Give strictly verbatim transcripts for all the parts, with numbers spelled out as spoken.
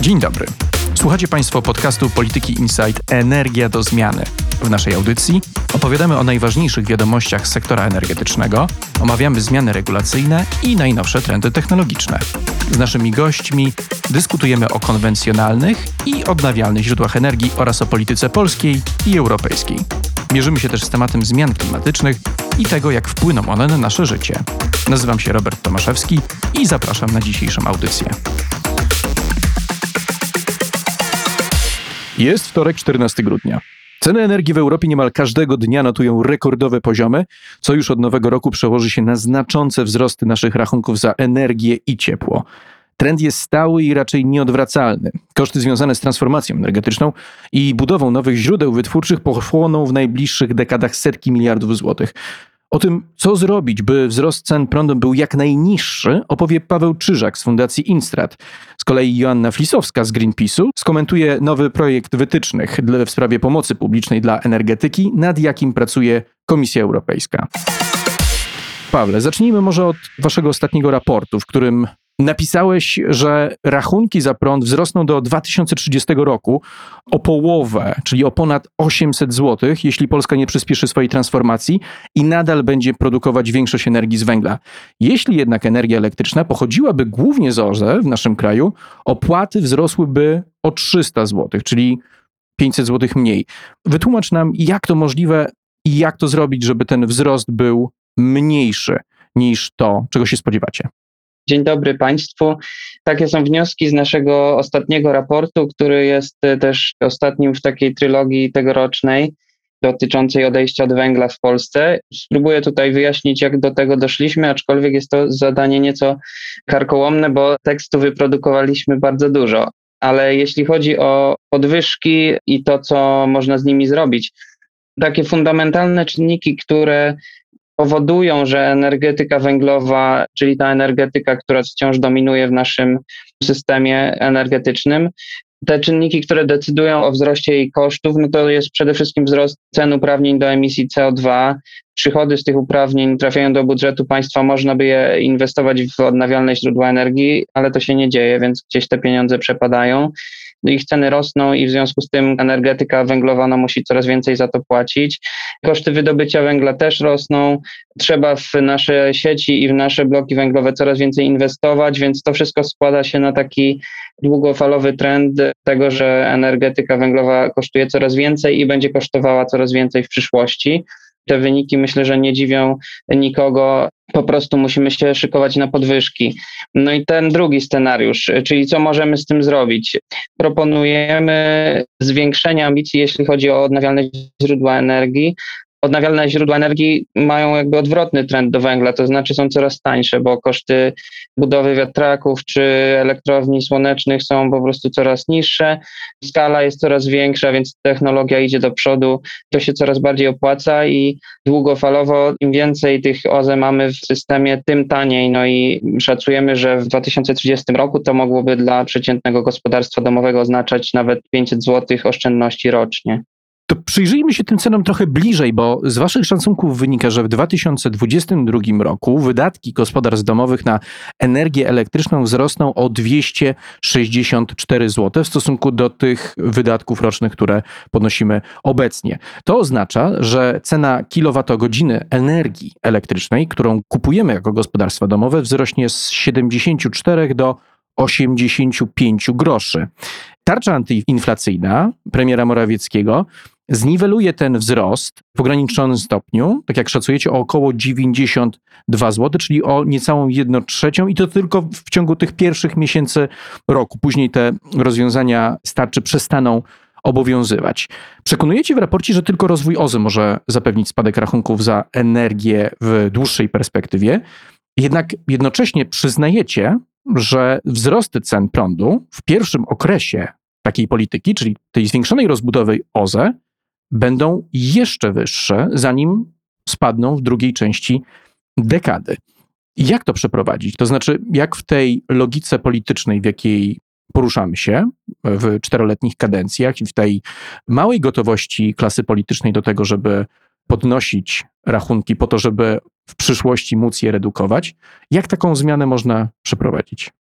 Dzień dobry. Słuchacie Państwo podcastu Polityki Insight Energia do zmiany. W naszej audycji opowiadamy o najważniejszych wiadomościach z sektora energetycznego, omawiamy zmiany regulacyjne i najnowsze trendy technologiczne. Z naszymi gośćmi dyskutujemy o konwencjonalnych i odnawialnych źródłach energii oraz o polityce polskiej i europejskiej. Mierzymy się też z tematem zmian klimatycznych i tego, jak wpłyną one na nasze życie. Nazywam się Robert Tomaszewski i zapraszam na dzisiejszą audycję. Jest wtorek, czternastego grudnia. Ceny energii w Europie niemal każdego dnia notują rekordowe poziomy, co już od nowego roku przełoży się na znaczące wzrosty naszych rachunków za energię i ciepło. Trend jest stały i raczej nieodwracalny. Koszty związane z transformacją energetyczną i budową nowych źródeł wytwórczych pochłoną w najbliższych dekadach setki miliardów złotych. O tym, co zrobić, by wzrost cen prądu był jak najniższy, opowie Paweł Czyżak z Fundacji Instrat. Z kolei Joanna Flisowska z Greenpeace'u skomentuje nowy projekt wytycznych w sprawie pomocy publicznej dla energetyki, nad jakim pracuje Komisja Europejska. Pawle, zacznijmy może od waszego ostatniego raportu, w którym napisałeś, że rachunki za prąd wzrosną do dwa tysiące trzydziestego roku o połowę, czyli o ponad osiemset złotych, jeśli Polska nie przyspieszy swojej transformacji i nadal będzie produkować większość energii z węgla. Jeśli jednak energia elektryczna pochodziłaby głównie z O Z E w naszym kraju, opłaty wzrosłyby o trzysta złotych, czyli pięćset złotych mniej. Wytłumacz nam, jak to możliwe i jak to zrobić, żeby ten wzrost był mniejszy niż to, czego się spodziewacie. Dzień dobry Państwu. Takie są wnioski z naszego ostatniego raportu, który jest też ostatnim w takiej trylogii tegorocznej dotyczącej odejścia od węgla w Polsce. Spróbuję tutaj wyjaśnić, jak do tego doszliśmy, aczkolwiek jest to zadanie nieco karkołomne, bo tekstu wyprodukowaliśmy bardzo dużo. Ale jeśli chodzi o podwyżki i to, co można z nimi zrobić, takie fundamentalne czynniki, które powodują, że energetyka węglowa, czyli ta energetyka, która wciąż dominuje w naszym systemie energetycznym, te czynniki, które decydują o wzroście jej kosztów, no to jest przede wszystkim wzrost cen uprawnień do emisji C O dwa. Przychody z tych uprawnień trafiają do budżetu państwa, można by je inwestować w odnawialne źródła energii, ale to się nie dzieje, więc gdzieś te pieniądze przepadają. Ich ceny rosną i w związku z tym energetyka węglowa no, musi coraz więcej za to płacić. Koszty wydobycia węgla też rosną. Trzeba w nasze sieci i w nasze bloki węglowe coraz więcej inwestować, więc to wszystko składa się na taki długofalowy trend tego, że energetyka węglowa kosztuje coraz więcej i będzie kosztowała coraz więcej w przyszłości. Te wyniki myślę, że nie dziwią nikogo, po prostu musimy się szykować na podwyżki. No i ten drugi scenariusz, czyli co możemy z tym zrobić? Proponujemy zwiększenie ambicji, jeśli chodzi o odnawialne źródła energii. Odnawialne źródła energii mają jakby odwrotny trend do węgla, to znaczy są coraz tańsze, bo koszty budowy wiatraków czy elektrowni słonecznych są po prostu coraz niższe. Skala jest coraz większa, więc technologia idzie do przodu. To się coraz bardziej opłaca i długofalowo im więcej tych O Z E mamy w systemie, tym taniej. No i szacujemy, że w dwa tysiące trzydziestym roku to mogłoby dla przeciętnego gospodarstwa domowego oznaczać nawet pięćset złotych oszczędności rocznie. To przyjrzyjmy się tym cenom trochę bliżej, bo z waszych szacunków wynika, że w dwa tysiące dwudziestym drugim roku wydatki gospodarstw domowych na energię elektryczną wzrosną o dwieście sześćdziesiąt cztery złote w stosunku do tych wydatków rocznych, które podnosimy obecnie. To oznacza, że cena kilowatogodziny energii elektrycznej, którą kupujemy jako gospodarstwa domowe, wzrośnie z siedemdziesięciu czterech do osiemdziesięciu pięciu groszy. Tarcza antyinflacyjna premiera Morawieckiego zniweluje ten wzrost w ograniczonym stopniu, tak jak szacujecie, o około dziewięćdziesiąt dwa złote, czyli o niecałą jedną trzecią i to tylko w ciągu tych pierwszych miesięcy roku. Później te rozwiązania z tarczy przestaną obowiązywać. Przekonujecie w raporcie, że tylko rozwój O Z E może zapewnić spadek rachunków za energię w dłuższej perspektywie, jednak jednocześnie przyznajecie, że wzrosty cen prądu w pierwszym okresie takiej polityki, czyli tej zwiększonej rozbudowy O Z E, będą jeszcze wyższe, zanim spadną w drugiej części dekady. Jak to przeprowadzić? To znaczy, jak w tej logice politycznej, w jakiej poruszamy się w czteroletnich kadencjach i w tej małej gotowości klasy politycznej do tego, żeby podnosić rachunki po to, żeby w przyszłości móc je redukować, jak taką zmianę można przeprowadzić?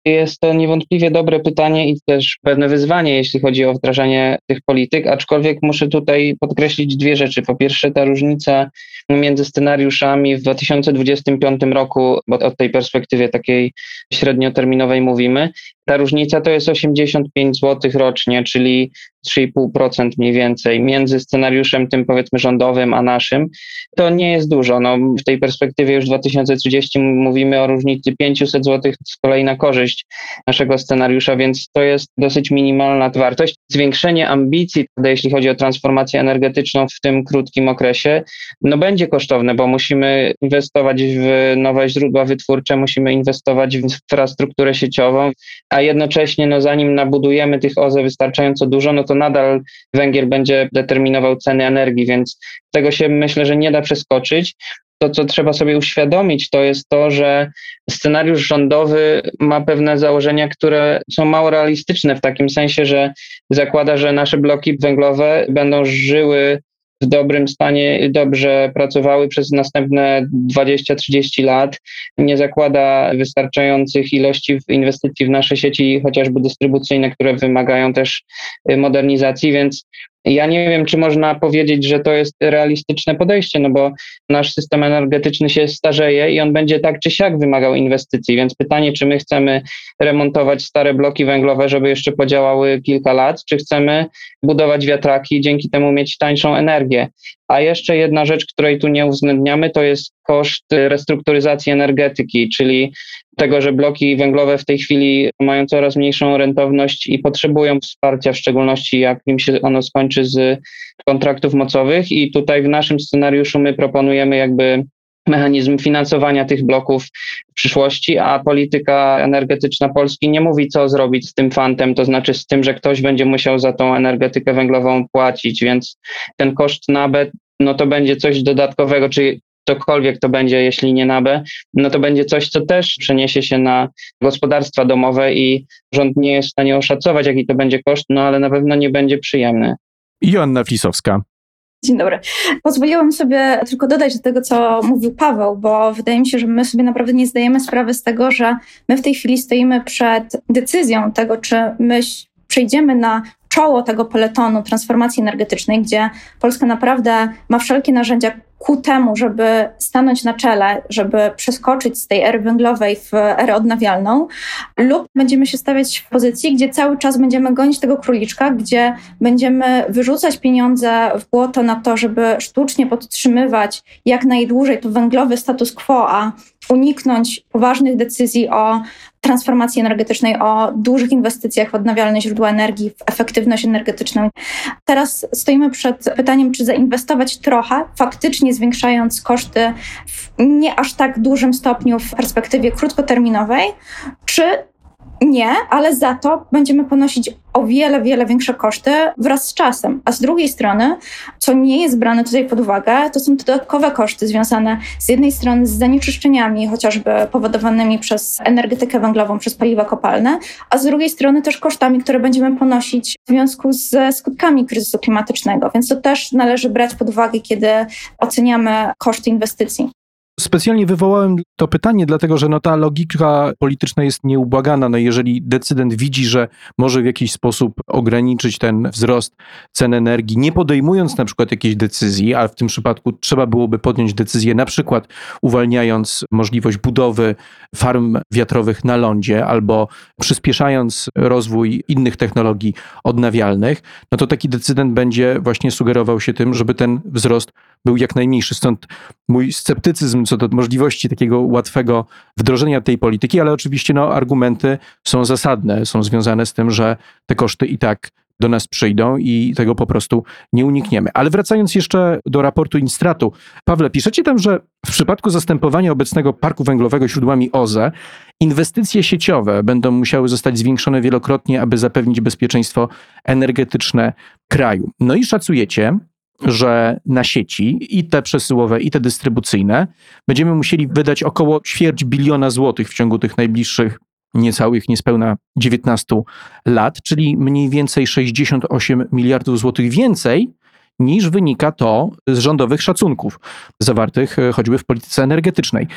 Jest to niewątpliwie dobre pytanie i też pewne wyzwanie, jeśli chodzi o wdrażanie tych polityk, aczkolwiek muszę tutaj podkreślić dwie rzeczy. Po pierwsze, ta różnica między scenariuszami w dwa tysiące dwudziestym piątym roku, bo o tej perspektywie takiej średnioterminowej mówimy, ta różnica to jest osiemdziesiąt pięć złotych rocznie, czyli trzy i pół procent mniej więcej między scenariuszem tym powiedzmy rządowym a naszym. To nie jest dużo. No, w tej perspektywie już dwa tysiące trzydziestym mówimy o różnicy pięćset złotych z kolei na korzyść naszego scenariusza, więc to jest dosyć minimalna wartość. Zwiększenie ambicji, jeśli chodzi o transformację energetyczną w tym krótkim okresie, no będzie kosztowne, bo musimy inwestować w nowe źródła wytwórcze, musimy inwestować w infrastrukturę sieciową, a jednocześnie no, zanim nabudujemy tych O Z E wystarczająco dużo, no to nadal węgiel będzie determinował ceny energii, więc tego się myślę, że nie da przeskoczyć. To, co trzeba sobie uświadomić, to jest to, że scenariusz rządowy ma pewne założenia, które są mało realistyczne w takim sensie, że zakłada, że nasze bloki węglowe będą żyły w dobrym stanie, dobrze pracowały przez następne dwadzieścia trzydzieści lat. Nie zakłada wystarczających ilości inwestycji w nasze sieci, chociażby dystrybucyjne, które wymagają też modernizacji, więc ja nie wiem, czy można powiedzieć, że to jest realistyczne podejście, no bo nasz system energetyczny się starzeje i on będzie tak czy siak wymagał inwestycji, więc pytanie, czy my chcemy remontować stare bloki węglowe, żeby jeszcze podziałały kilka lat, czy chcemy budować wiatraki i dzięki temu mieć tańszą energię. A jeszcze jedna rzecz, której tu nie uwzględniamy, to jest koszt restrukturyzacji energetyki, czyli tego, że bloki węglowe w tej chwili mają coraz mniejszą rentowność i potrzebują wsparcia, w szczególności jak im się ono skończy z kontraktów mocowych. I tutaj w naszym scenariuszu my proponujemy jakby mechanizm finansowania tych bloków w przyszłości, a polityka energetyczna Polski nie mówi, co zrobić z tym fantem, to znaczy z tym, że ktoś będzie musiał za tą energetykę węglową płacić, więc ten koszt N A B E, no to będzie coś dodatkowego, czy cokolwiek to będzie, jeśli nie N A B E, no to będzie coś, co też przeniesie się na gospodarstwa domowe i rząd nie jest w stanie oszacować, jaki to będzie koszt, no ale na pewno nie będzie przyjemny. Joanna Flisowska. Dzień dobry. Pozwoliłam sobie tylko dodać do tego, co mówił Paweł, bo wydaje mi się, że my sobie naprawdę nie zdajemy sprawy z tego, że my w tej chwili stoimy przed decyzją tego, czy my przejdziemy na czoło tego peletonu transformacji energetycznej, gdzie Polska naprawdę ma wszelkie narzędzia ku temu, żeby stanąć na czele, żeby przeskoczyć z tej ery węglowej w erę odnawialną, lub będziemy się stawiać w pozycji, gdzie cały czas będziemy gonić tego króliczka, gdzie będziemy wyrzucać pieniądze w błoto na to, żeby sztucznie podtrzymywać jak najdłużej to węglowy status quo, a uniknąć poważnych decyzji o transformacji energetycznej, o dużych inwestycjach w odnawialne źródła energii, w efektywność energetyczną. Teraz stoimy przed pytaniem, czy zainwestować trochę, faktycznie zwiększając koszty w nie aż tak dużym stopniu w perspektywie krótkoterminowej, czy nie, ale za to będziemy ponosić o wiele, wiele większe koszty wraz z czasem. A z drugiej strony, co nie jest brane tutaj pod uwagę, to są dodatkowe koszty związane z jednej strony z zanieczyszczeniami, chociażby powodowanymi przez energetykę węglową, przez paliwa kopalne, a z drugiej strony też kosztami, które będziemy ponosić w związku ze skutkami kryzysu klimatycznego. Więc to też należy brać pod uwagę, kiedy oceniamy koszty inwestycji. Specjalnie wywołałem to pytanie, dlatego że no ta logika polityczna jest nieubłagana. No jeżeli decydent widzi, że może w jakiś sposób ograniczyć ten wzrost cen energii, nie podejmując na przykład jakiejś decyzji, a w tym przypadku trzeba byłoby podjąć decyzję na przykład uwalniając możliwość budowy farm wiatrowych na lądzie albo przyspieszając rozwój innych technologii odnawialnych, no to taki decydent będzie właśnie sugerował się tym, żeby ten wzrost był jak najmniejszy. Stąd mój sceptycyzm co do możliwości takiego łatwego wdrożenia tej polityki, ale oczywiście no, argumenty są zasadne, są związane z tym, że te koszty i tak do nas przyjdą i tego po prostu nie unikniemy. Ale wracając jeszcze do raportu Instratu. Pawle, piszecie tam, że w przypadku zastępowania obecnego parku węglowego źródłami O Z E inwestycje sieciowe będą musiały zostać zwiększone wielokrotnie, aby zapewnić bezpieczeństwo energetyczne kraju. No i szacujecie, że na sieci i te przesyłowe, i te dystrybucyjne będziemy musieli wydać około ćwierć biliona złotych w ciągu tych najbliższych niecałych, niespełna dziewiętnastu lat, czyli mniej więcej sześćdziesiąt osiem miliardów złotych więcej niż wynika to z rządowych szacunków zawartych choćby w polityce energetycznej.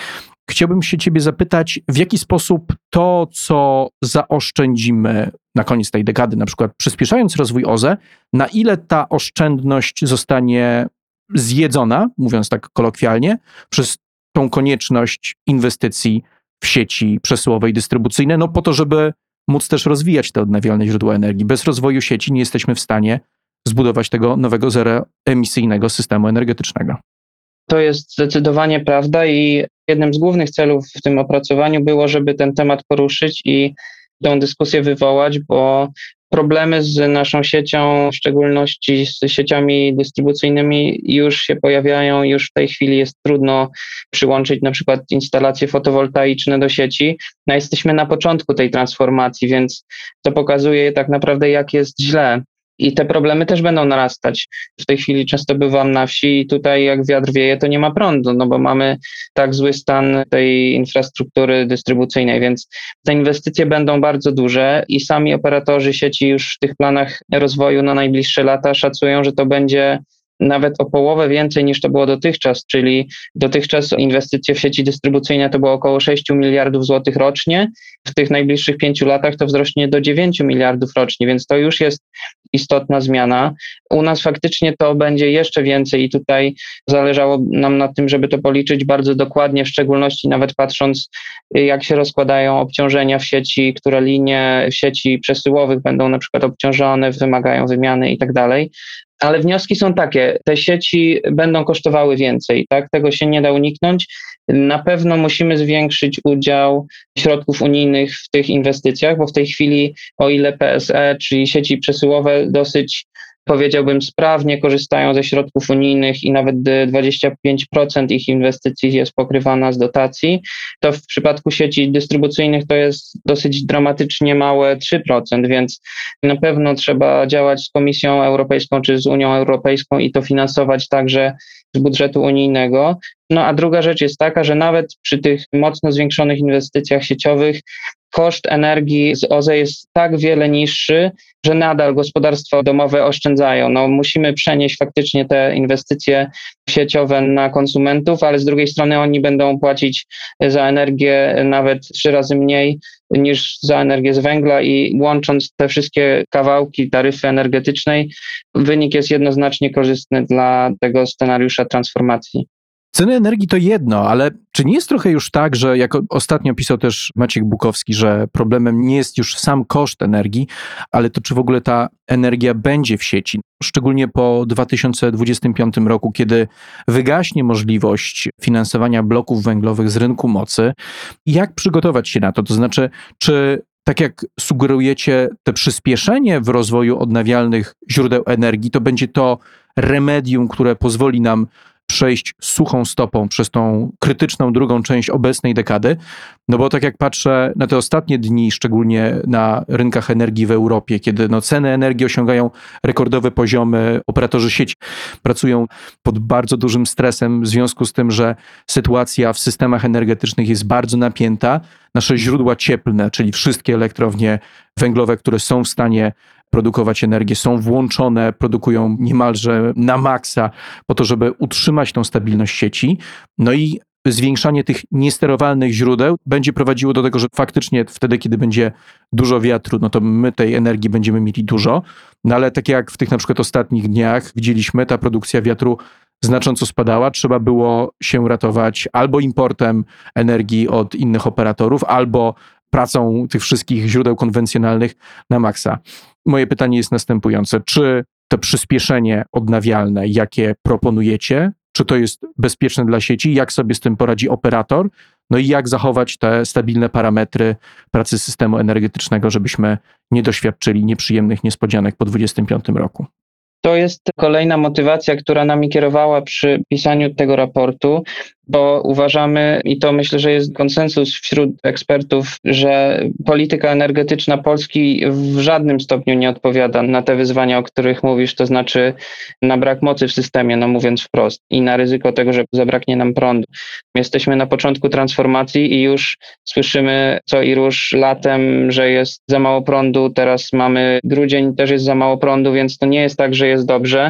chciałbym się ciebie zapytać, w jaki sposób to, co zaoszczędzimy na koniec tej dekady, na przykład przyspieszając rozwój O Z E, na ile ta oszczędność zostanie zjedzona, mówiąc tak kolokwialnie, przez tą konieczność inwestycji w sieci przesyłowe i dystrybucyjne, no po to, żeby móc też rozwijać te odnawialne źródła energii. Bez rozwoju sieci nie jesteśmy w stanie zbudować tego nowego zeroemisyjnego systemu energetycznego. To jest zdecydowanie prawda i jednym z głównych celów w tym opracowaniu było, żeby ten temat poruszyć i tę dyskusję wywołać, bo problemy z naszą siecią, w szczególności z sieciami dystrybucyjnymi już się pojawiają, już w tej chwili jest trudno przyłączyć na przykład instalacje fotowoltaiczne do sieci. No, jesteśmy na początku tej transformacji, więc to pokazuje tak naprawdę, jak jest źle. I te problemy też będą narastać. W tej chwili często bywam na wsi i tutaj jak wiatr wieje, to nie ma prądu, no bo mamy tak zły stan tej infrastruktury dystrybucyjnej, więc te inwestycje będą bardzo duże i sami operatorzy sieci już w tych planach rozwoju na najbliższe lata szacują, że to będzie nawet o połowę więcej niż to było dotychczas, czyli dotychczas inwestycje w sieci dystrybucyjne to było około sześć miliardów złotych rocznie. W tych najbliższych pięciu latach to wzrośnie do dziewięć miliardów rocznie, więc to już jest istotna zmiana. U nas faktycznie to będzie jeszcze więcej i tutaj zależało nam na tym, żeby to policzyć bardzo dokładnie, w szczególności nawet patrząc, jak się rozkładają obciążenia w sieci, które linie w sieci przesyłowych będą na przykład obciążone, wymagają wymiany i tak dalej. Ale wnioski są takie, te sieci będą kosztowały więcej, tak? Tego się nie da uniknąć. Na pewno musimy zwiększyć udział środków unijnych w tych inwestycjach, bo w tej chwili, o ile P S E, czyli sieci przesyłowe dosyć, powiedziałbym, sprawnie korzystają ze środków unijnych i nawet dwadzieścia pięć procent ich inwestycji jest pokrywana z dotacji, to w przypadku sieci dystrybucyjnych to jest dosyć dramatycznie małe trzy procent, więc na pewno trzeba działać z Komisją Europejską czy z Unią Europejską i to finansować także z budżetu unijnego. No a druga rzecz jest taka, że nawet przy tych mocno zwiększonych inwestycjach sieciowych koszt energii z O Z E jest tak wiele niższy, że nadal gospodarstwa domowe oszczędzają. No, musimy przenieść faktycznie te inwestycje sieciowe na konsumentów, ale z drugiej strony oni będą płacić za energię nawet trzy razy mniej niż za energię z węgla i łącząc te wszystkie kawałki taryfy energetycznej, wynik jest jednoznacznie korzystny dla tego scenariusza transformacji. Ceny energii to jedno, ale czy nie jest trochę już tak, że jak ostatnio pisał też Maciek Bukowski, że problemem nie jest już sam koszt energii, ale to czy w ogóle ta energia będzie w sieci? Szczególnie po dwa tysiące dwudziestym piątym roku, kiedy wygaśnie możliwość finansowania bloków węglowych z rynku mocy. Jak przygotować się na to? To znaczy, czy tak jak sugerujecie, to przyspieszenie w rozwoju odnawialnych źródeł energii, to będzie to remedium, które pozwoli nam przejść suchą stopą przez tą krytyczną drugą część obecnej dekady, no bo tak jak patrzę na te ostatnie dni, szczególnie na rynkach energii w Europie, kiedy no ceny energii osiągają rekordowe poziomy, operatorzy sieci pracują pod bardzo dużym stresem w związku z tym, że sytuacja w systemach energetycznych jest bardzo napięta. Nasze źródła cieplne, czyli wszystkie elektrownie węglowe, które są w stanie produkować energię, są włączone, produkują niemalże na maksa po to, żeby utrzymać tą stabilność sieci. No i zwiększanie tych niesterowalnych źródeł będzie prowadziło do tego, że faktycznie wtedy, kiedy będzie dużo wiatru, no to my tej energii będziemy mieli dużo. No ale tak jak w tych na przykład ostatnich dniach widzieliśmy, ta produkcja wiatru znacząco spadała. Trzeba było się ratować albo importem energii od innych operatorów, albo pracą tych wszystkich źródeł konwencjonalnych na maksa. Moje pytanie jest następujące. Czy to przyspieszenie odnawialne, jakie proponujecie, czy to jest bezpieczne dla sieci? Jak sobie z tym poradzi operator? No i jak zachować te stabilne parametry pracy systemu energetycznego, żebyśmy nie doświadczyli nieprzyjemnych niespodzianek po dwudziestym piątym roku? To jest kolejna motywacja, która nami kierowała przy pisaniu tego raportu, bo uważamy, i to myślę, że jest konsensus wśród ekspertów, że polityka energetyczna Polski w żadnym stopniu nie odpowiada na te wyzwania, o których mówisz, to znaczy na brak mocy w systemie, no mówiąc wprost, i na ryzyko tego, że zabraknie nam prądu. Jesteśmy na początku transformacji i już słyszymy co i róż latem, że jest za mało prądu, teraz mamy grudzień, też jest za mało prądu, więc to nie jest tak, że jest dobrze.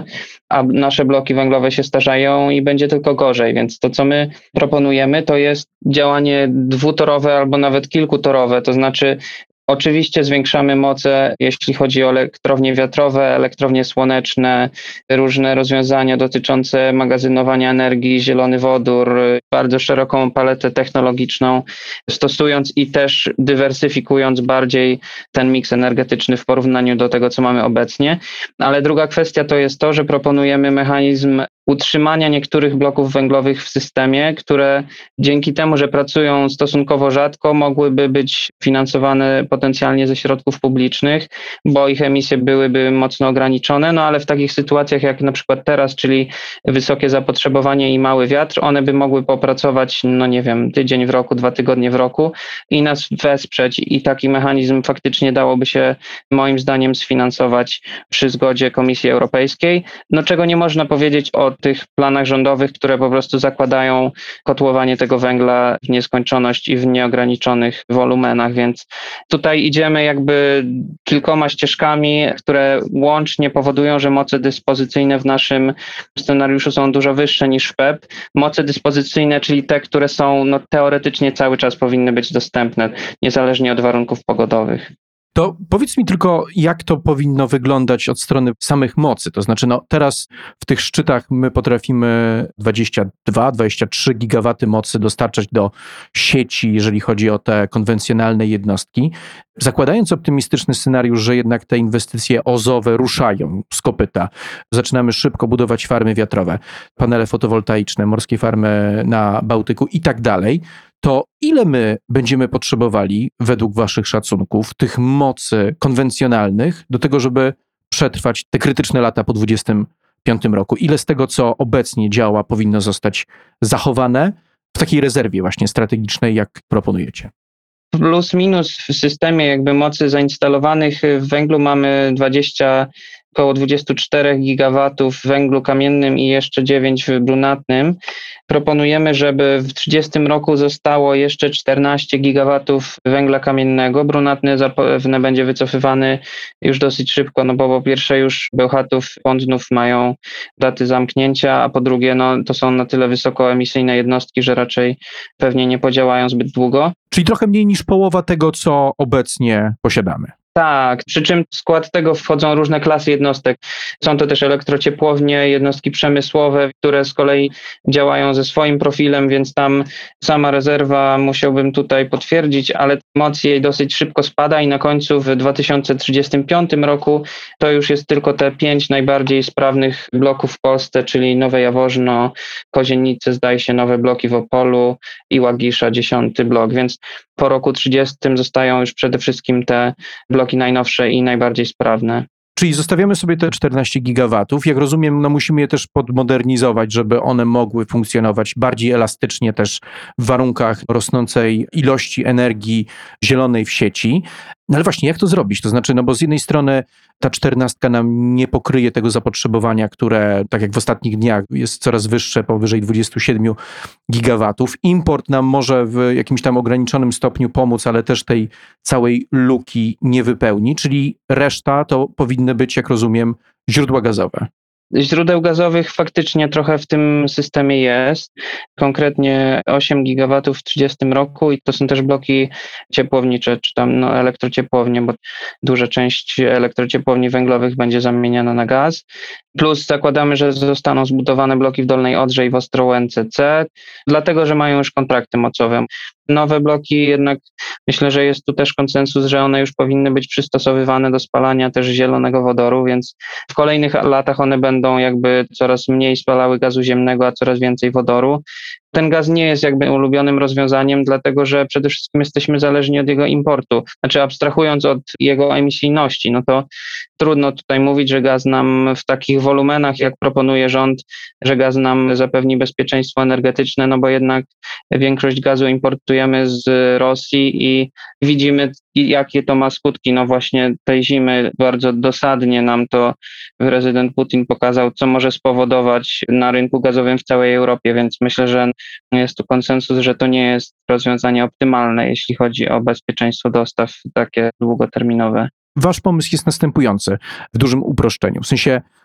a nasze bloki węglowe się starzeją i będzie tylko gorzej. Więc to, co my proponujemy, to jest działanie dwutorowe albo nawet kilkutorowe, to znaczy oczywiście zwiększamy moce, jeśli chodzi o elektrownie wiatrowe, elektrownie słoneczne, różne rozwiązania dotyczące magazynowania energii, zielony wodór, bardzo szeroką paletę technologiczną, stosując i też dywersyfikując bardziej ten miks energetyczny w porównaniu do tego, co mamy obecnie. Ale druga kwestia to jest to, że proponujemy mechanizm utrzymania niektórych bloków węglowych w systemie, które dzięki temu, że pracują stosunkowo rzadko, mogłyby być finansowane potencjalnie ze środków publicznych, bo ich emisje byłyby mocno ograniczone, no ale w takich sytuacjach jak na przykład teraz, czyli wysokie zapotrzebowanie i mały wiatr, one by mogły popracować, no nie wiem, tydzień w roku, dwa tygodnie w roku i nas wesprzeć i taki mechanizm faktycznie dałoby się moim zdaniem sfinansować przy zgodzie Komisji Europejskiej, no czego nie można powiedzieć o tych planach rządowych, które po prostu zakładają kotłowanie tego węgla w nieskończoność i w nieograniczonych wolumenach, więc tutaj idziemy jakby kilkoma ścieżkami, które łącznie powodują, że moce dyspozycyjne w naszym scenariuszu są dużo wyższe niż w P E P. Moce dyspozycyjne, czyli te, które są no, teoretycznie cały czas powinny być dostępne, niezależnie od warunków pogodowych. To powiedz mi tylko, jak to powinno wyglądać od strony samych mocy. To znaczy, no teraz w tych szczytach my potrafimy dwadzieścia dwa dwadzieścia trzy gigawaty mocy dostarczać do sieci, jeżeli chodzi o te konwencjonalne jednostki. Zakładając optymistyczny scenariusz, że jednak te inwestycje ozowe ruszają z kopyta, zaczynamy szybko budować farmy wiatrowe, panele fotowoltaiczne, morskie farmy na Bałtyku i tak dalej, to ile my będziemy potrzebowali, według waszych szacunków, tych mocy konwencjonalnych do tego, żeby przetrwać te krytyczne lata po dwudziestym piątym roku? Ile z tego, co obecnie działa, powinno zostać zachowane w takiej rezerwie właśnie strategicznej, jak proponujecie? Plus minus w systemie jakby mocy zainstalowanych w węglu mamy dwadzieścia, około dwadzieścia cztery gigawatów w węglu kamiennym i jeszcze dziewięć w brunatnym. Proponujemy, żeby w trzydziestym roku zostało jeszcze czternaście gigawatów węgla kamiennego. Brunatny zapewne będzie wycofywany już dosyć szybko, no bo po pierwsze już Bełchatów, Pądnów mają daty zamknięcia, a po drugie no, to są na tyle wysokoemisyjne jednostki, że raczej pewnie nie podziałają zbyt długo. Czyli trochę mniej niż połowa tego, co obecnie posiadamy. Tak, przy czym w skład tego wchodzą różne klasy jednostek. Są to też elektrociepłownie, jednostki przemysłowe, które z kolei działają ze swoim profilem, więc tam sama rezerwa musiałbym tutaj potwierdzić, ale moc jej dosyć szybko spada i na końcu w dwa tysiące trzydziestym piątym roku to już jest tylko te pięć najbardziej sprawnych bloków w Polsce, czyli Nowe Jaworzno, Kozienice, zdaje się, nowe bloki w Opolu i Łagisza, dziesiąty blok, więc po roku trzydziestym zostają już przede wszystkim te bloki najnowsze i najbardziej sprawne. Czyli zostawiamy sobie te czternaście gigawatów. Jak rozumiem, no musimy je też podmodernizować, żeby one mogły funkcjonować bardziej elastycznie też w warunkach rosnącej ilości energii zielonej w sieci. No ale właśnie, jak to zrobić? To znaczy, no bo z jednej strony ta czternastka nam nie pokryje tego zapotrzebowania, które, tak jak w ostatnich dniach, jest coraz wyższe, powyżej dwadzieścia siedem gigawatów. Import nam może w jakimś tam ograniczonym stopniu pomóc, ale też tej całej luki nie wypełni, czyli reszta to powinny być, jak rozumiem, źródła gazowe. Źródeł gazowych faktycznie trochę w tym systemie jest, konkretnie osiem gigawatów w trzydziestym roku i to są też bloki ciepłownicze, czy tam no, elektrociepłownie, bo duża część elektrociepłowni węglowych będzie zamieniana na gaz. Plus zakładamy, że zostaną zbudowane bloki w Dolnej Odrze i w Ostrołęce C, dlatego że mają już kontrakty mocowe. Nowe bloki jednak myślę, że jest tu też konsensus, że one już powinny być przystosowywane do spalania też zielonego wodoru, więc w kolejnych latach one będą jakby coraz mniej spalały gazu ziemnego, a coraz więcej wodoru. Ten gaz nie jest jakby ulubionym rozwiązaniem, dlatego że przede wszystkim jesteśmy zależni od jego importu. Znaczy abstrahując od jego emisyjności, no to trudno tutaj mówić, że gaz nam w takich wolumenach, jak proponuje rząd, że gaz nam zapewni bezpieczeństwo energetyczne, no bo jednak większość gazu importujemy z Rosji i widzimy, jakie to ma skutki. No właśnie tej zimy bardzo dosadnie nam to prezydent Putin pokazał, co może spowodować na rynku gazowym w całej Europie, więc myślę, że jest tu konsensus, że to nie jest rozwiązanie optymalne, jeśli chodzi o bezpieczeństwo dostaw takie długoterminowe. Wasz pomysł jest następujący, w dużym uproszczeniu. W sensie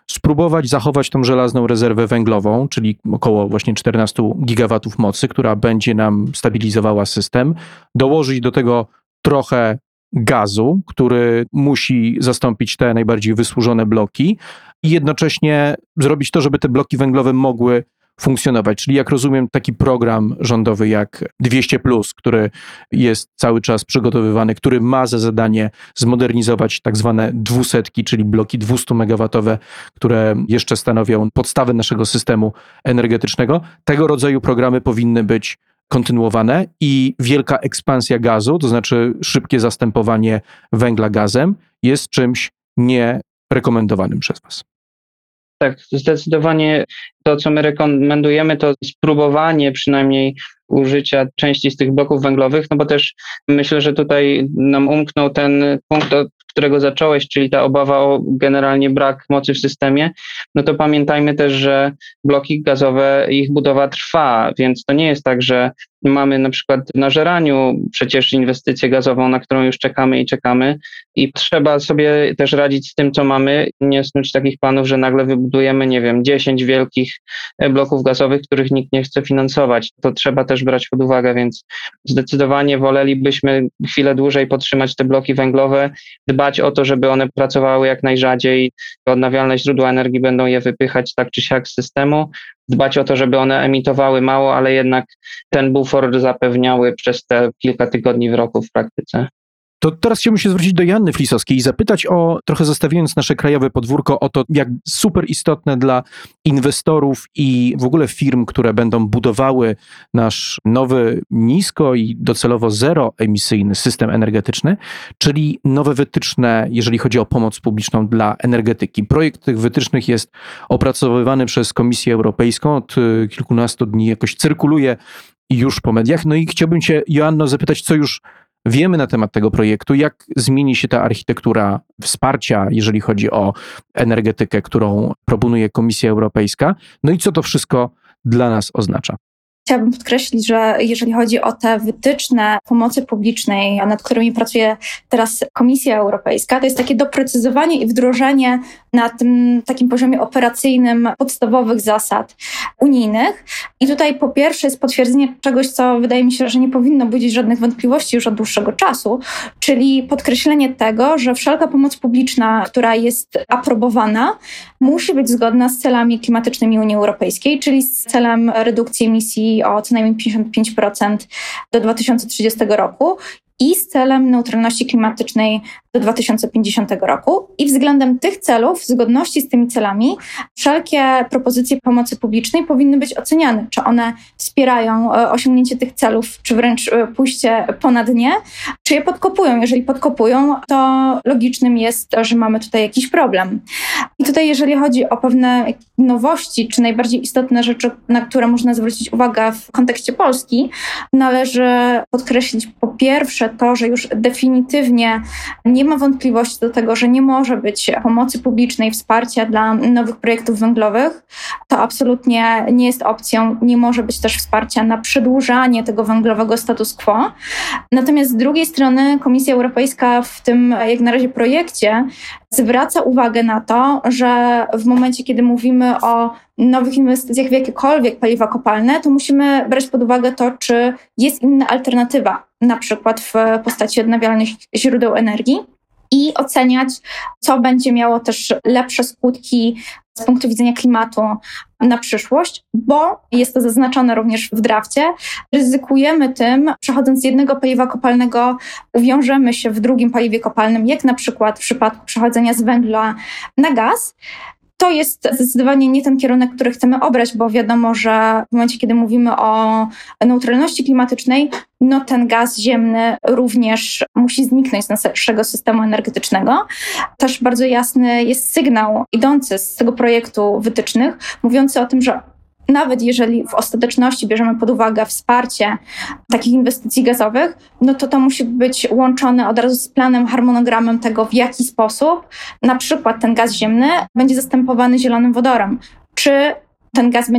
spróbować zachować tą żelazną rezerwę węglową, czyli około właśnie czternaście gigawatów mocy, która będzie nam stabilizowała system, dołożyć do tego trochę gazu, który musi zastąpić te najbardziej wysłużone bloki i jednocześnie zrobić to, żeby te bloki węglowe mogły funkcjonować. Czyli jak rozumiem, taki program rządowy jak dwieście plus, który jest cały czas przygotowywany, który ma za zadanie zmodernizować tak zwane dwusetki, czyli bloki dwustumegawatowe, które jeszcze stanowią podstawę naszego systemu energetycznego. Tego rodzaju programy powinny być kontynuowane i wielka ekspansja gazu, to znaczy szybkie zastępowanie węgla gazem, jest czymś nierekomendowanym przez was. Tak, zdecydowanie to, co my rekomendujemy, to spróbowanie przynajmniej użycia części z tych bloków węglowych, no bo też myślę, że tutaj nam umknął ten punkt, od którego zacząłeś, czyli ta obawa o generalnie brak mocy w systemie. No to pamiętajmy też, że bloki gazowe, ich budowa trwa, więc to nie jest tak, że mamy na przykład na Żeraniu przecież inwestycję gazową, na którą już czekamy i czekamy i trzeba sobie też radzić z tym, co mamy, nie snuć takich planów, że nagle wybudujemy, nie wiem, dziesięć wielkich bloków gazowych, których nikt nie chce finansować. To trzeba też brać pod uwagę, więc zdecydowanie wolelibyśmy chwilę dłużej podtrzymać te bloki węglowe, dbać o to, żeby one pracowały jak najrzadziej. Odnawialne źródła energii będą je wypychać tak czy siak z systemu. Dbać o to, żeby one emitowały mało, ale jednak ten bufor zapewniały przez te kilka tygodni w roku w praktyce. To teraz chciałbym się zwrócić do Joanny Flisowskiej i zapytać o, trochę zostawiając nasze krajowe podwórko, o to, jak super istotne dla inwestorów i w ogóle firm, które będą budowały nasz nowy, nisko i docelowo zeroemisyjny system energetyczny, czyli nowe wytyczne, jeżeli chodzi o pomoc publiczną dla energetyki. Projekt tych wytycznych jest opracowywany przez Komisję Europejską, od kilkunastu dni jakoś cyrkuluje już po mediach. No i chciałbym cię, Joanno, zapytać, co już wiemy na temat tego projektu, jak zmieni się ta architektura wsparcia, jeżeli chodzi o energetykę, którą proponuje Komisja Europejska, no i co to wszystko dla nas oznacza. Chciałabym podkreślić, że jeżeli chodzi o te wytyczne pomocy publicznej, nad którymi pracuje teraz Komisja Europejska, to jest takie doprecyzowanie i wdrożenie na tym takim poziomie operacyjnym podstawowych zasad unijnych. I tutaj po pierwsze jest potwierdzenie czegoś, co wydaje mi się, że nie powinno budzić żadnych wątpliwości już od dłuższego czasu, czyli podkreślenie tego, że wszelka pomoc publiczna, która jest aprobowana, musi być zgodna z celami klimatycznymi Unii Europejskiej, czyli z celem redukcji emisji o co najmniej pięćdziesiąt pięć procent do dwa tysiące trzydziestego roku i z celem neutralności klimatycznej do dwa tysiące pięćdziesiątego roku. I względem tych celów, w zgodności z tymi celami, wszelkie propozycje pomocy publicznej powinny być oceniane, czy one wspierają osiągnięcie tych celów, czy wręcz pójście ponad nie, czy je podkopują. Jeżeli podkopują, to logicznym jest to, że mamy tutaj jakiś problem. I tutaj jeżeli chodzi o pewne nowości, czy najbardziej istotne rzeczy, na które można zwrócić uwagę w kontekście Polski, należy podkreślić po pierwsze to, że już definitywnie nie ma wątpliwości do tego, że nie może być pomocy publicznej, wsparcia dla nowych projektów węglowych. To absolutnie nie jest opcją. Nie może być też wsparcia na przedłużanie tego węglowego status quo. Natomiast z drugiej strony Komisja Europejska w tym, jak na razie, projekcie zwraca uwagę na to, że w momencie, kiedy mówimy o nowych inwestycjach w jakiekolwiek paliwa kopalne, to musimy brać pod uwagę to, czy jest inna alternatywa, na przykład w postaci odnawialnych źródeł energii i oceniać, co będzie miało też lepsze skutki z punktu widzenia klimatu na przyszłość, bo jest to zaznaczone również w drafcie. Ryzykujemy tym, przechodząc z jednego paliwa kopalnego, uwiążemy się w drugim paliwie kopalnym, jak na przykład w przypadku przechodzenia z węgla na gaz. To jest zdecydowanie nie ten kierunek, który chcemy obrać, bo wiadomo, że w momencie, kiedy mówimy o neutralności klimatycznej, no ten gaz ziemny również musi zniknąć z naszego systemu energetycznego. Też bardzo jasny jest sygnał idący z tego projektu wytycznych, mówiący o tym, że nawet jeżeli w ostateczności bierzemy pod uwagę wsparcie takich inwestycji gazowych, no to to musi być łączone od razu z planem, harmonogramem tego, w jaki sposób na przykład ten gaz ziemny będzie zastępowany zielonym wodorem. Czy ten gaz będzie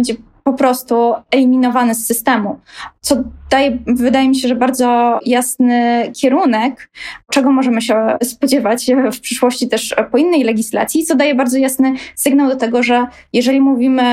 po prostu eliminowany z systemu, co daje, wydaje mi się, że bardzo jasny kierunek, czego możemy się spodziewać w przyszłości też po innej legislacji, co daje bardzo jasny sygnał do tego, że jeżeli mówimy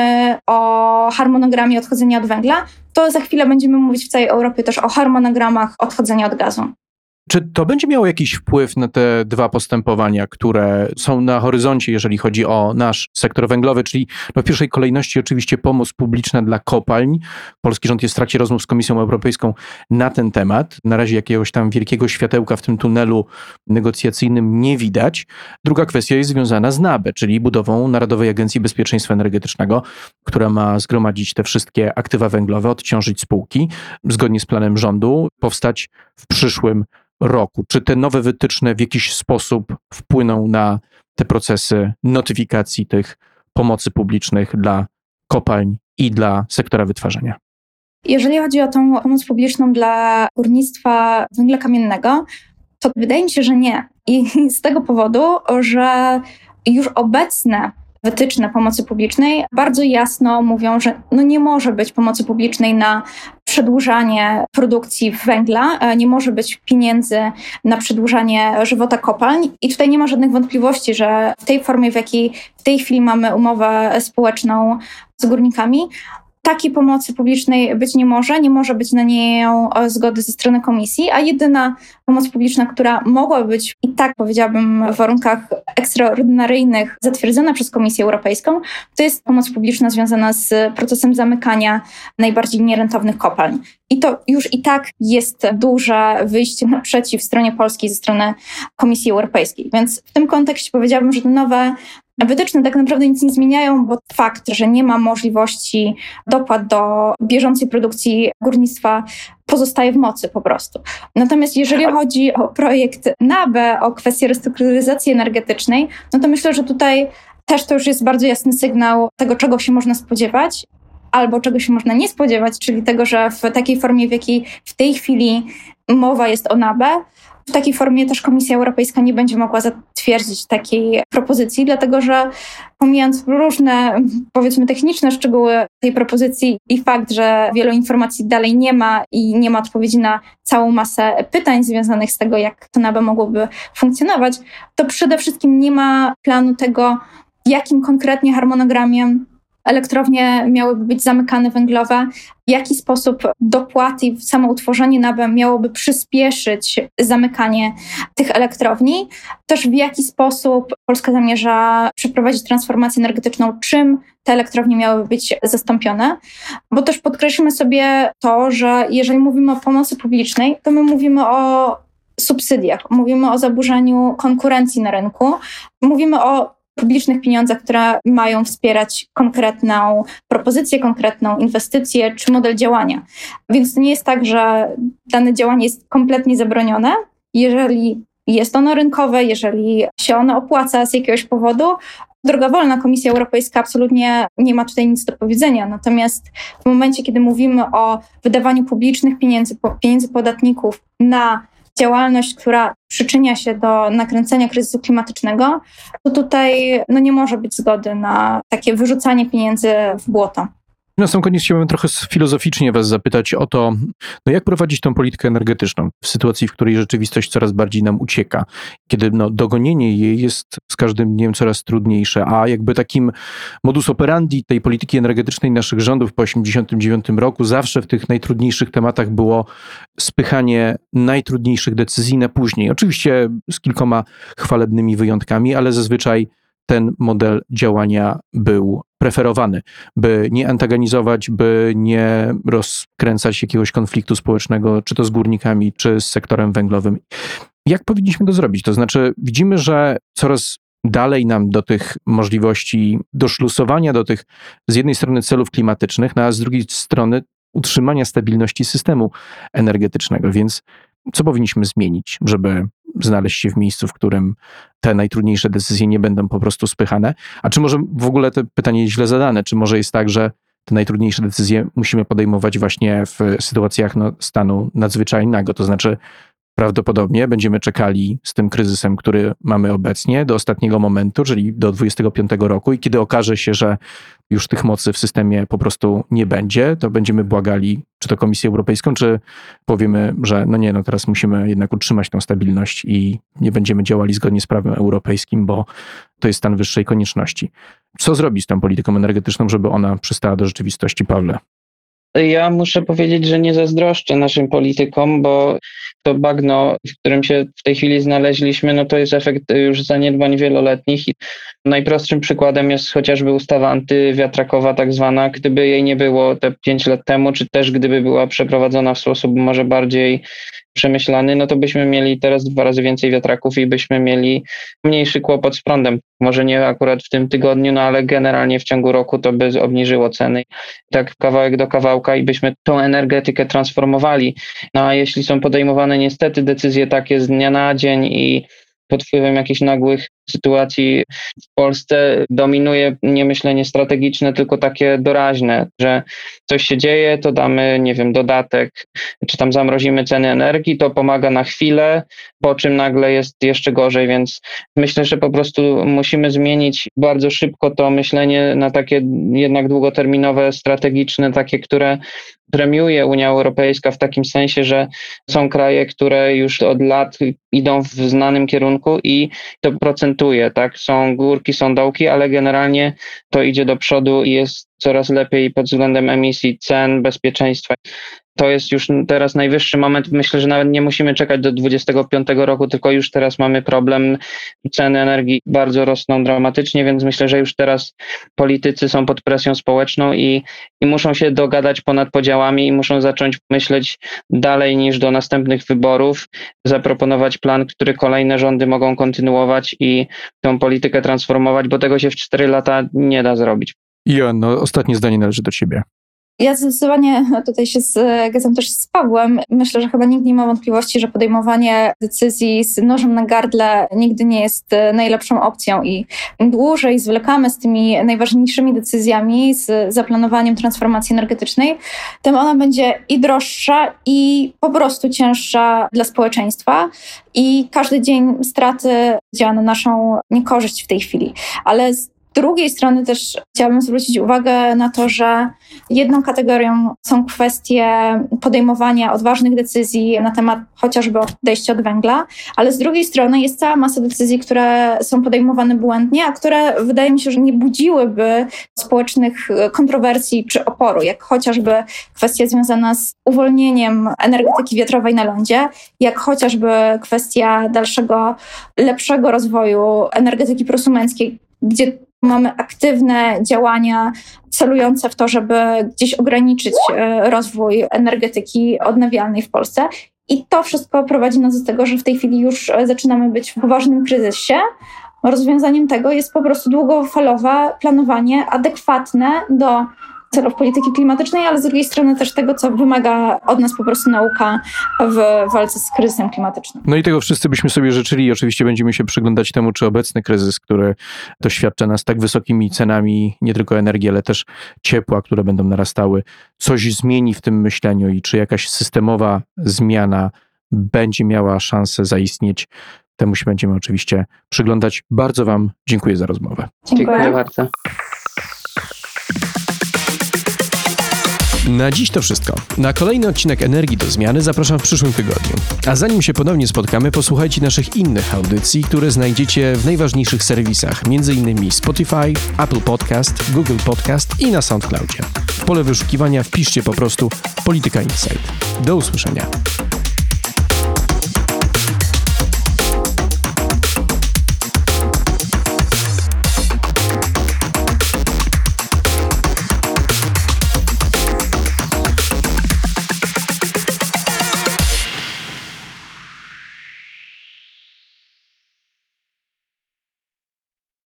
o harmonogramie odchodzenia od węgla, to za chwilę będziemy mówić w całej Europie też o harmonogramach odchodzenia od gazu. Czy to będzie miało jakiś wpływ na te dwa postępowania, które są na horyzoncie, jeżeli chodzi o nasz sektor węglowy, czyli no w pierwszej kolejności oczywiście pomoc publiczna dla kopalń. Polski rząd jest w trakcie rozmów z Komisją Europejską na ten temat. Na razie jakiegoś tam wielkiego światełka w tym tunelu negocjacyjnym nie widać. Druga kwestia jest związana z N A B E, czyli budową Narodowej Agencji Bezpieczeństwa Energetycznego, która ma zgromadzić te wszystkie aktywa węglowe, odciążyć spółki, zgodnie z planem rządu, powstać w przyszłym roku. Czy te nowe wytyczne w jakiś sposób wpłyną na te procesy notyfikacji tych pomocy publicznych dla kopalń i dla sektora wytwarzania? Jeżeli chodzi o tą pomoc publiczną dla górnictwa węgla kamiennego, to wydaje mi się, że nie. I z tego powodu, że już obecne wytyczne pomocy publicznej bardzo jasno mówią, że no nie może być pomocy publicznej na przedłużanie produkcji węgla, nie może być pieniędzy na przedłużanie żywota kopalń i tutaj nie ma żadnych wątpliwości, że w tej formie, w jakiej w tej chwili mamy umowę społeczną z górnikami, takiej pomocy publicznej być nie może, nie może być na nią zgody ze strony komisji, a jedyna pomoc publiczna, która mogła być i tak powiedziałabym w warunkach ekstraordynaryjnych zatwierdzona przez Komisję Europejską, to jest pomoc publiczna związana z procesem zamykania najbardziej nierentownych kopalń. I to już i tak jest duże wyjście naprzeciw stronie polskiej ze strony Komisji Europejskiej. Więc w tym kontekście powiedziałabym, że te nowe wytyczne tak naprawdę nic nie zmieniają, bo fakt, że nie ma możliwości dopłat do bieżącej produkcji górnictwa pozostaje w mocy po prostu. Natomiast jeżeli chodzi o projekt N A B E, o kwestię restrukturyzacji energetycznej, no to myślę, że tutaj też to już jest bardzo jasny sygnał tego, czego się można spodziewać, albo czego się można nie spodziewać, czyli tego, że w takiej formie, w jakiej w tej chwili mowa jest o N A B E, w takiej formie też Komisja Europejska nie będzie mogła zatwierdzić takiej propozycji, dlatego że pomijając różne, powiedzmy, techniczne szczegóły tej propozycji i fakt, że wielu informacji dalej nie ma i nie ma odpowiedzi na całą masę pytań związanych z tego, jak to N A B E mogłoby funkcjonować, to przede wszystkim nie ma planu tego, jakim konkretnie harmonogramie elektrownie miałyby być zamykane węglowe, w jaki sposób dopłaty i samo utworzenie N A B E miałoby przyspieszyć zamykanie tych elektrowni, też w jaki sposób Polska zamierza przeprowadzić transformację energetyczną, czym te elektrownie miałyby być zastąpione, bo też podkreślmy sobie to, że jeżeli mówimy o pomocy publicznej, to my mówimy o subsydiach, mówimy o zaburzeniu konkurencji na rynku, mówimy o publicznych pieniądzach, które mają wspierać konkretną propozycję, konkretną inwestycję czy model działania. Więc to nie jest tak, że dane działanie jest kompletnie zabronione. Jeżeli jest ono rynkowe, jeżeli się ono opłaca z jakiegoś powodu, droga wolna, Komisja Europejska absolutnie nie ma tutaj nic do powiedzenia. Natomiast w momencie, kiedy mówimy o wydawaniu publicznych pieniędzy, pieniędzy podatników na działalność, która przyczynia się do nakręcenia kryzysu klimatycznego, to tutaj no, nie może być zgody na takie wyrzucanie pieniędzy w błoto. Na sam koniec chciałbym trochę filozoficznie was zapytać o to, no jak prowadzić tą politykę energetyczną w sytuacji, w której rzeczywistość coraz bardziej nam ucieka, kiedy no, dogonienie jej jest z każdym dniem coraz trudniejsze, a jakby takim modus operandi tej polityki energetycznej naszych rządów po osiemdziesiątym dziewiątym roku zawsze w tych najtrudniejszych tematach było spychanie najtrudniejszych decyzji na później. Oczywiście z kilkoma chwalebnymi wyjątkami, ale zazwyczaj ten model działania był preferowany, by nie antagonizować, by nie rozkręcać jakiegoś konfliktu społecznego, czy to z górnikami, czy z sektorem węglowym. Jak powinniśmy to zrobić? To znaczy widzimy, że coraz dalej nam do tych możliwości doszlusowania do tych z jednej strony celów klimatycznych, no a z drugiej strony utrzymania stabilności systemu energetycznego. Więc co powinniśmy zmienić, żeby znaleźć się w miejscu, w którym te najtrudniejsze decyzje nie będą po prostu spychane? A czy może w ogóle to pytanie jest źle zadane? Czy może jest tak, że te najtrudniejsze decyzje musimy podejmować właśnie w sytuacjach no, stanu nadzwyczajnego? To znaczy prawdopodobnie będziemy czekali z tym kryzysem, który mamy obecnie, do ostatniego momentu, czyli do dwudziestego piątego roku i kiedy okaże się, że już tych mocy w systemie po prostu nie będzie, to będziemy błagali czy to Komisję Europejską, czy powiemy, że no nie, no teraz musimy jednak utrzymać tą stabilność i nie będziemy działali zgodnie z prawem europejskim, bo to jest stan wyższej konieczności. Co zrobić z tą polityką energetyczną, żeby ona przystała do rzeczywistości, Pawle? Ja muszę powiedzieć, że nie zazdroszczę naszym politykom, bo to bagno, w którym się w tej chwili znaleźliśmy, no to jest efekt już zaniedbań wieloletnich. I najprostszym przykładem jest chociażby ustawa antywiatrakowa tak zwana. Gdyby jej nie było te pięć lat temu, czy też gdyby była przeprowadzona w sposób może bardziej przemyślany, no to byśmy mieli teraz dwa razy więcej wiatraków i byśmy mieli mniejszy kłopot z prądem. Może nie akurat w tym tygodniu, no ale generalnie w ciągu roku to by obniżyło ceny. Tak kawałek do kawałka i byśmy tą energetykę transformowali. No a jeśli są podejmowane niestety decyzje takie z dnia na dzień i pod wpływem jakichś nagłych sytuacji w Polsce dominuje nie myślenie strategiczne, tylko takie doraźne, że coś się dzieje, to damy, nie wiem, dodatek, czy tam zamrozimy ceny energii, to pomaga na chwilę, po czym nagle jest jeszcze gorzej, więc myślę, że po prostu musimy zmienić bardzo szybko to myślenie na takie jednak długoterminowe, strategiczne, takie, które premiuje Unia Europejska w takim sensie, że są kraje, które już od lat idą w znanym kierunku i to procentuje, tak? Są górki, są dołki, ale generalnie to idzie do przodu i jest coraz lepiej pod względem emisji, cen, bezpieczeństwa. To jest już teraz najwyższy moment. Myślę, że nawet nie musimy czekać do dwudziestego piątego roku, tylko już teraz mamy problem. Ceny energii bardzo rosną dramatycznie, więc myślę, że już teraz politycy są pod presją społeczną i, i muszą się dogadać ponad podziałami i muszą zacząć myśleć dalej niż do następnych wyborów, zaproponować plan, który kolejne rządy mogą kontynuować i tą politykę transformować, bo tego się w cztery lata nie da zrobić. Joanno, ostatnie zdanie należy do ciebie. Ja zdecydowanie tutaj się zgadzam też z Pawłem. Myślę, że chyba nikt nie ma wątpliwości, że podejmowanie decyzji z nożem na gardle nigdy nie jest najlepszą opcją i im dłużej zwlekamy z tymi najważniejszymi decyzjami, z zaplanowaniem transformacji energetycznej, tym ona będzie i droższa, i po prostu cięższa dla społeczeństwa i każdy dzień straty działa na naszą niekorzyść w tej chwili. Ale z Z drugiej strony też chciałabym zwrócić uwagę na to, że jedną kategorią są kwestie podejmowania odważnych decyzji na temat chociażby odejścia od węgla, ale z drugiej strony jest cała masa decyzji, które są podejmowane błędnie, a które wydaje mi się, że nie budziłyby społecznych kontrowersji czy oporu, jak chociażby kwestia związana z uwolnieniem energetyki wiatrowej na lądzie, jak chociażby kwestia dalszego, lepszego rozwoju energetyki prosumenckiej, gdzie mamy aktywne działania celujące w to, żeby gdzieś ograniczyć rozwój energetyki odnawialnej w Polsce. I to wszystko prowadzi nas do tego, że w tej chwili już zaczynamy być w poważnym kryzysie. Rozwiązaniem tego jest po prostu długofalowe planowanie adekwatne do celów polityki klimatycznej, ale z drugiej strony też tego, co wymaga od nas po prostu nauka w walce z kryzysem klimatycznym. No i tego wszyscy byśmy sobie życzyli i oczywiście będziemy się przyglądać temu, czy obecny kryzys, który doświadcza nas tak wysokimi cenami, nie tylko energii, ale też ciepła, które będą narastały, coś zmieni w tym myśleniu i czy jakaś systemowa zmiana będzie miała szansę zaistnieć. Temu się będziemy oczywiście przyglądać. Bardzo wam dziękuję za rozmowę. Dziękuję, Dziękuję bardzo. Na dziś to wszystko. Na kolejny odcinek Energii do Zmiany zapraszam w przyszłym tygodniu. A zanim się ponownie spotkamy, posłuchajcie naszych innych audycji, które znajdziecie w najważniejszych serwisach, m.in. Spotify, Apple Podcast, Google Podcast i na SoundCloudzie. W pole wyszukiwania wpiszcie po prostu Polityka Insight. Do usłyszenia.